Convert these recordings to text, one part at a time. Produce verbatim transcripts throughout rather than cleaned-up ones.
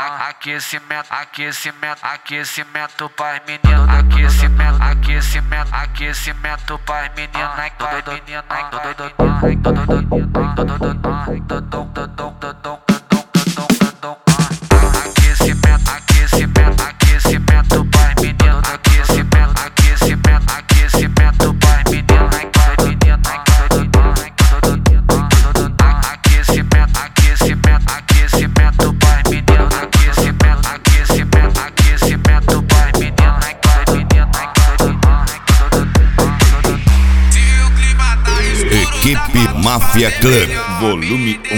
aquecimento, aquecimento, aquecimento pras meninas, aquecimento, aquecimento, aquecimento pras meninas, pras meninas, aquecimento, aquecimento, aquecimento pras meninas, aquecimento, aquecimento, aquecimento pras meninas, pras meninas, aquecimento, aquecimento, aquecimento pras meninas, aquecimento, aquecimento, aquecimento pras meninas, pras meninas. Equipe Máfia Clã, volume um.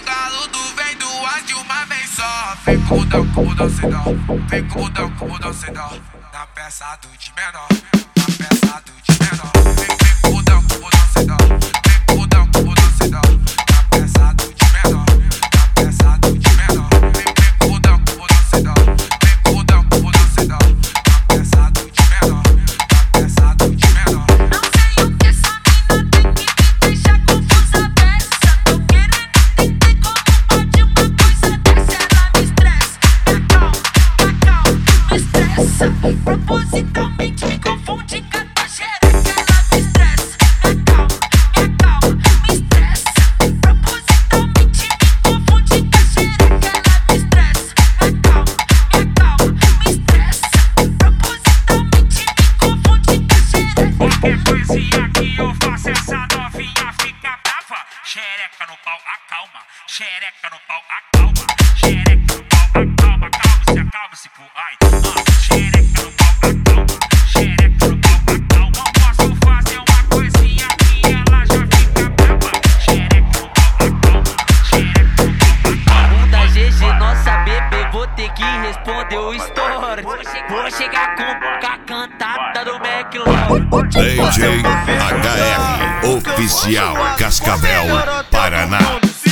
Vem com o mudão, com o mudão sedão. Vem com o mudão, com o mudão sedão. Na peça do de menor, na peça do de menor. Vem, vem com o mudão, com o mudão sedão. Vem com o mudão, com o mudão sedão. Na peça do de menor, na peça do de menor. Vem, vem com o mudão, com o mudão sedão. Vem com o mudão, com o mudão sedão. Na peça do de menor, na peça do de menor. Não sei o que essa mina tem que me deixar confusa dessa. Tô querendo entender como pode uma coisa dessa. Ela me estressa, me estressa, propositalmente me confunde com a tua xereca. Ela me estressa, me acalma, me acalma, me estressa, propositalmente me confunde com a xereca. Ela me estressa, me acalma, me acalma, me estressa, propositalmente me confunde com a xereca. Qualquer coisinha que eu faço, essa novinha fica brava. Xereca no pau, acalma. Xereca no pau, acalma. Xereca no pau, acalma. Calma-se, acalma-se, pô, ai. Ah, xereca no pau, acalma. Xereca no pau, acalma. Não posso fazer uma coisinha que ela já fica brava. Xereca no pau, acalma. Xereca no pau, acalma. Um da G G, nossa bebê, vou ter que responder o story. Vou chegar com a cantada do McLaren. D J H R Oficial Cascavel, Paraná.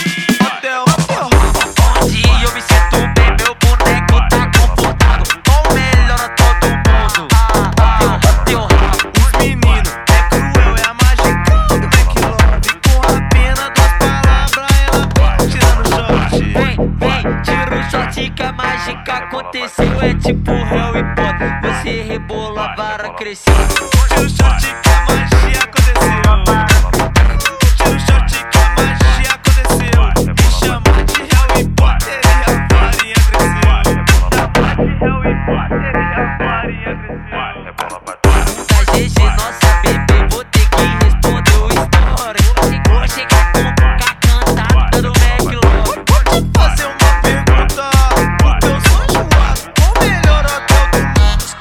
Onde eu me sinto bem, meu boneco tá comportado. Com o melhor a todo mundo. Deu rabo. Os meninos é cruel, é a mágica do McLove. Com a pena das palavras, ela vem tirando shot. Vem, vem, tira o shot que a mágica aconteceu. É tipo Harry Potter, você rebola, a vara cresceu. Tira o shot que a magia aconteceu. Tira o shot que a magia aconteceu. Me chama de Harry Potter e a farinha cresceu. De Harry Potter e a farinha cresceu. Da G G, nossa bebê, vou ter que responder o story. Vou chegar com a cantada do McLaren. Vou te fazer uma pergunta. O teu sonho zoado, qual o melhor hotel do mundo?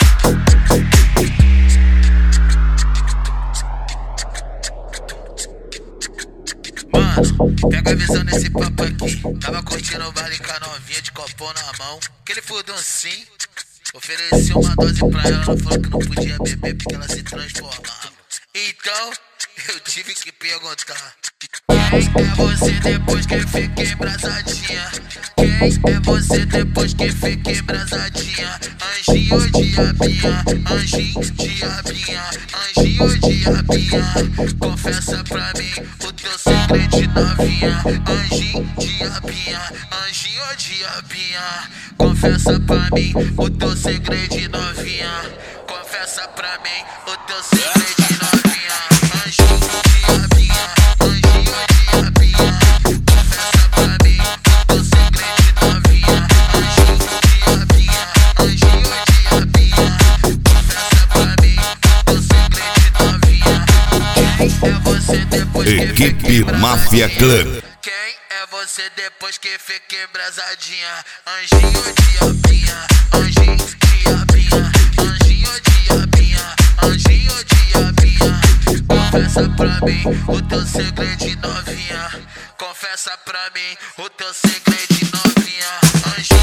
Mano, pega a visão desse papo aqui. Tava curtindo o baile com a novinha de copão na mão. Aquele fudão sim. Ofereci uma dose pra ela, ela falou que não podia beber porque ela se transformava. Então, eu tive que perguntar: quem é você depois que fica embrasadinha? Quem é você depois que fica embrasadinha? Anjinho ou diabinha? Anjinho, diabinha? Anjinho ou diabinha? Confessa pra mim o teu segredo de novinha. Anjinho, diabinha? Anjinho ou diabinha? Confessa pra mim o teu segredo de novinha. Confessa pra mim o teu segredo de novinha. Anjinho, diabinha? Anjinho ou diabinha? Confessa pra mim o teu segredo de novinha. Anjinho, diabinha? Anjinho ou diabinha? Confessa pra mim o teu segredo de novinha. Quem é você depois que Equipe fica Máfia Clã. Quem é você depois que fica embrasadinha? Anjinho ou diabinha? Anjinho, diabinha? Anjinho ou diabinha? Anjinho ou diabinha? Confessa pra mim o teu segredo de novinha. Confessa pra mim o teu segredo de novinha. Anjinho